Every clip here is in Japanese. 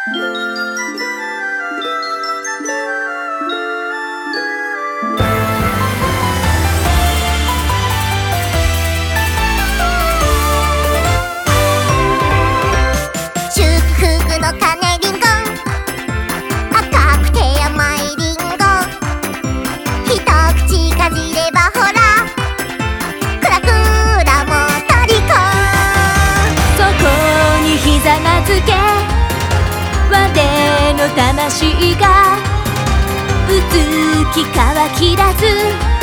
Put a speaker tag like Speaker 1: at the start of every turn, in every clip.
Speaker 1: 魂がうつき乾き出す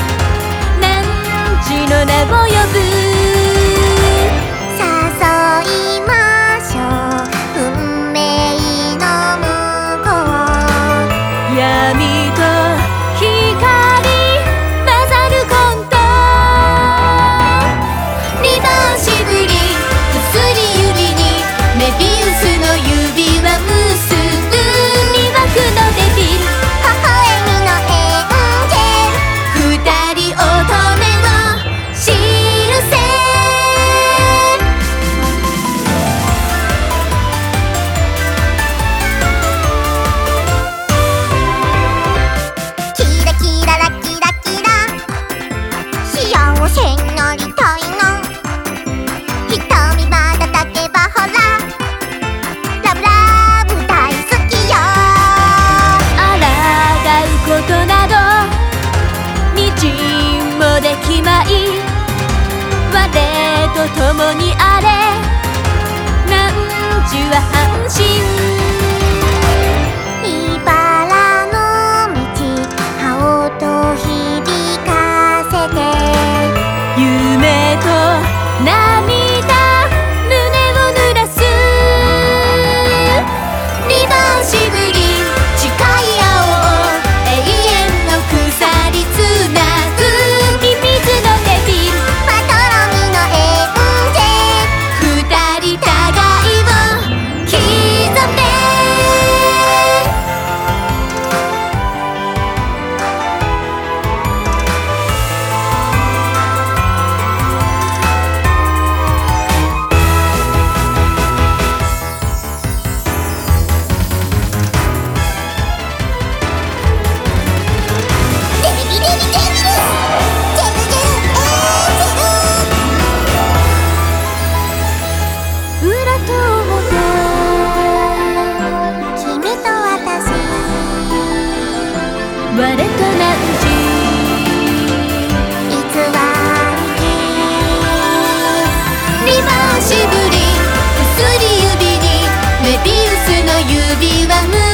Speaker 1: 汝の名を呼ぶ。
Speaker 2: 誘いましょう運命の向こう。
Speaker 1: 闇と光混ざるコントリバーシブリ薬指にメビウスの指輪結ぶ。のデビル微
Speaker 2: 笑みのエンジェル
Speaker 1: 二人乙女を記せ。
Speaker 2: キラキララキラキラ幸せになりたいな。瞳瞬けばほらラブラブ大好きよ。
Speaker 1: ことなどみじんもできまい。我と共にあれなんちゅは安心。
Speaker 2: 茨の道羽音響かせて
Speaker 1: 夢と涙胸を濡らす。リバーシブリ誓い合おう我と汝偽りリバーシブリ薬指にメビウスの指輪